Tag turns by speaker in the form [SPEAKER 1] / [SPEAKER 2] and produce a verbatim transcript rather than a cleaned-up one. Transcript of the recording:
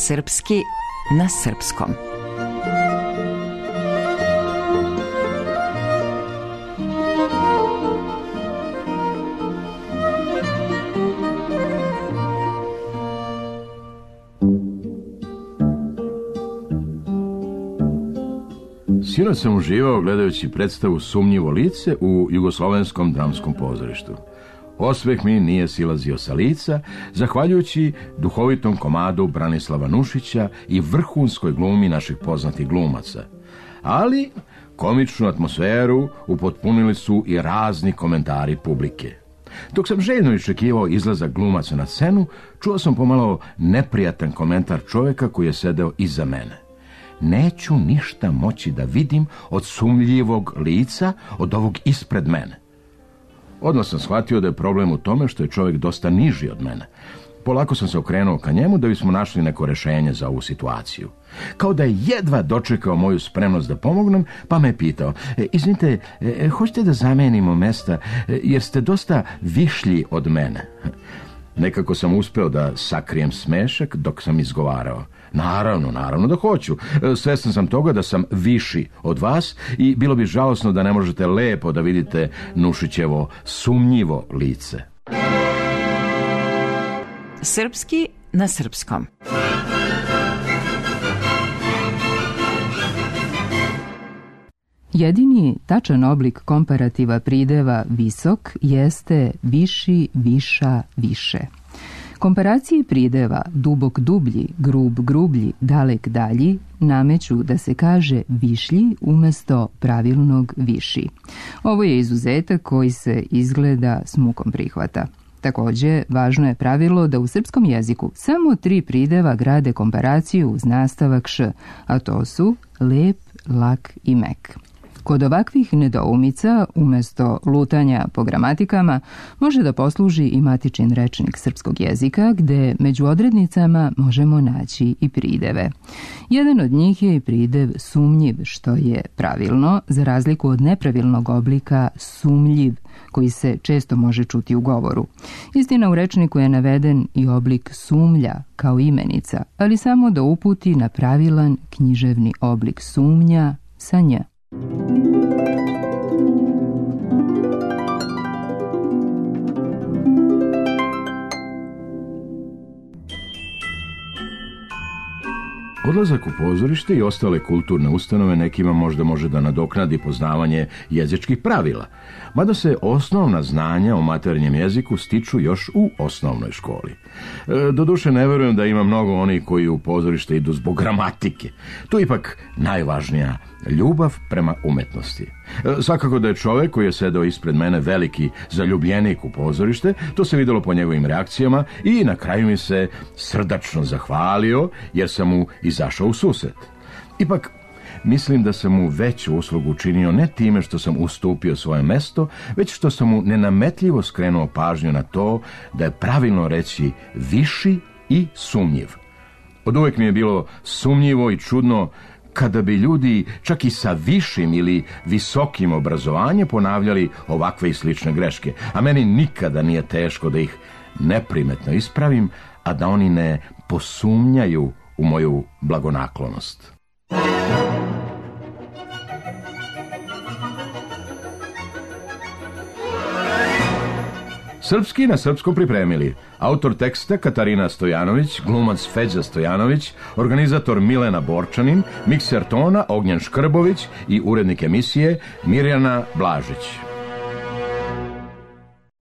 [SPEAKER 1] Srpski na srpskom.
[SPEAKER 2] Sinoć sam uživao gledajući predstavu Sumnjivo lice u Jugoslovenskom dramskom pozorištu. Osmeh mi nije silazio sa lica, zahvaljujući duhovitom komadu Branislava Nušića i vrhunskoj glumi naših poznatih glumaca. Ali komičnu atmosferu upotpunili su i razni komentari publike. Dok sam željno iščekivao izlazak glumaca na scenu, čuo sam pomalo neprijatan komentar čovjeka koji je sedeo iza mene. Neću ništa moći da vidim od sumnjivog lica, od ovog ispred mene. Odmah sam shvatio da je problem u tome što je čovjek dosta niži od mene. Polako sam se okrenuo ka njemu da bismo našli neko rješenje za ovu situaciju. Kao da je jedva dočekao moju spremnost da pomognem, pa me pitao, e, izvinite, e, hoćete da zamenimo mesta, e, jer ste dosta višlji od mene. Nekako sam uspeo da sakrijem smešak dok sam izgovarao. Naravno, naravno da hoću. Svestan sam toga da sam viši od vas i bilo bi žalosno da ne možete lepo da vidite Nušićevo sumnjivo lice.
[SPEAKER 1] Srpski na srpskom.
[SPEAKER 3] Jedini tačan oblik komparativa prideva visok jeste viši, viša, više. Komparacije prideva dubok dublji, grub grublji, dalek dalji nameću da se kaže višlji umjesto pravilnog viši. Ovo je izuzetak koji se izgleda s mukom prihvata. Također, važno je pravilo da u srpskom jeziku samo tri prideva grade komparaciju uz nastavak š, a to su lep, lak i mek. Kod ovakvih nedoumica, umjesto lutanja po gramatikama, može da posluži i matičin rečnik srpskog jezika, gde među odrednicama možemo naći i prideve. Jedan od njih je i pridev sumnjiv, što je pravilno, za razliku od nepravilnog oblika sumljiv, koji se često može čuti u govoru. Istina, u rečniku je naveden i oblik sumlja kao imenica, ali samo da uputi na pravilan književni oblik sumnja sa nj.
[SPEAKER 2] Odlazak u pozorište i ostale kulturne ustanove nekima možda može da nadoknadi poznavanje jezičkih pravila, mada se osnovna znanja o materinjem jeziku stiču još u osnovnoj školi. E, doduše ne verujem da ima mnogo onih koji u pozorište idu zbog gramatike. Tu je ipak najvažnija ljubav prema umetnosti. E, svakako da je čovjek koji je sedeo ispred mene veliki zaljubljenik u pozorište, to se vidjelo po njegovim reakcijama i na kraju mi se srdačno zahvalio jer sam mu izašao u susret. Ipak, mislim da sam mu veću uslugu učinio ne time što sam ustupio svoje mesto, već što sam mu nenametljivo skrenuo pažnju na to da je pravilno reći viši i sumnjiv. Od uvek mi je bilo sumnjivo i čudno kada bi ljudi čak i sa višim ili visokim obrazovanjem ponavljali ovakve i slične greške, a meni nikada nije teško da ih neprimetno ispravim, a da oni ne posumnjaju u moju blagonaklonost. Srpski na srpskom pripremili autor teksta Katarina Stojanović, glumac Feđa Stojanović, organizator Milena Borčanin, mikser tona Ognjen Škrbović i urednik emisije Mirjana Blažić.